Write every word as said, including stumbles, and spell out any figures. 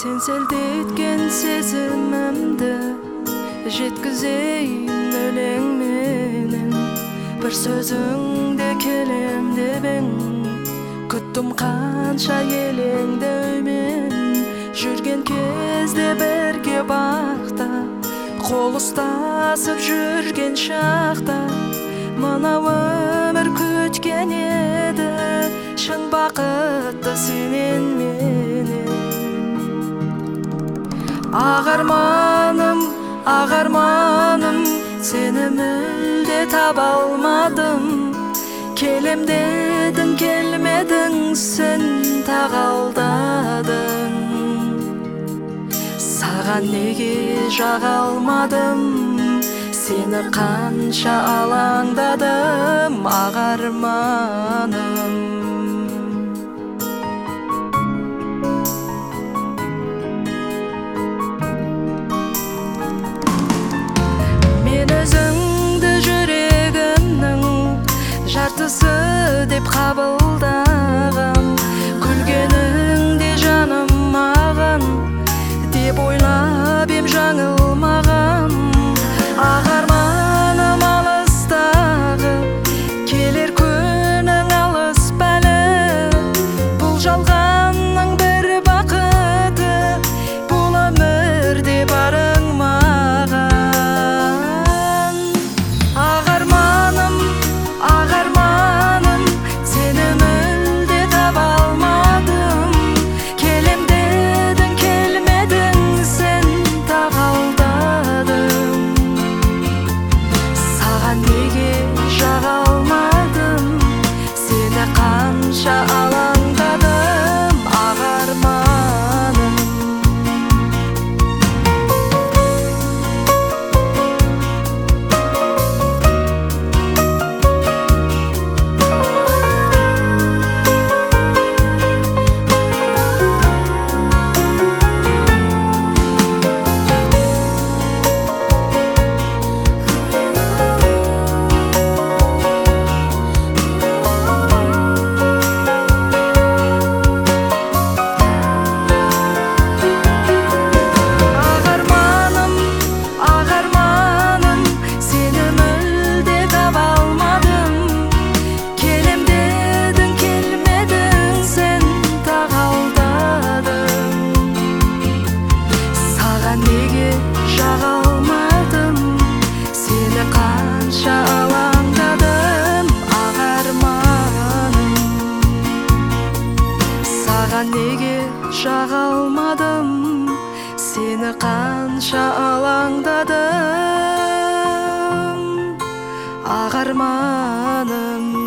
Sen selдеткен сезімімді жеткізейін өлең менен. Бір сөзіңде келем деп ең, күттім қанша елеңді өймен. Жүрген кезде бірге бақта, қол ұстасып жүрген шақта, мына өмір күткен еді шын бақытты сенен менен. Ағарманым, ағарманым, сені мүлде таба алмадым. Келем дедің, келмедің, сен тағалдадың. Саған неге жаға алмадым, сені қанша алаңдадым, ағарманым. Өзіңді жүрегімнің жартысы деп қабылдаған, күлгеніңде жаным маған деп ойлап ем жаңылмаған. Ағарманым алыстағы, келер күнің алыс бәлі, бұл жалғанның бір бақыты, бұл өмірде барың маған. Қанша алаңдадым, ағарманым. Қанша алаңдадым, ағарманым. Саған неге жаға алмадым, сені қанша алаңдадым, ағарманым.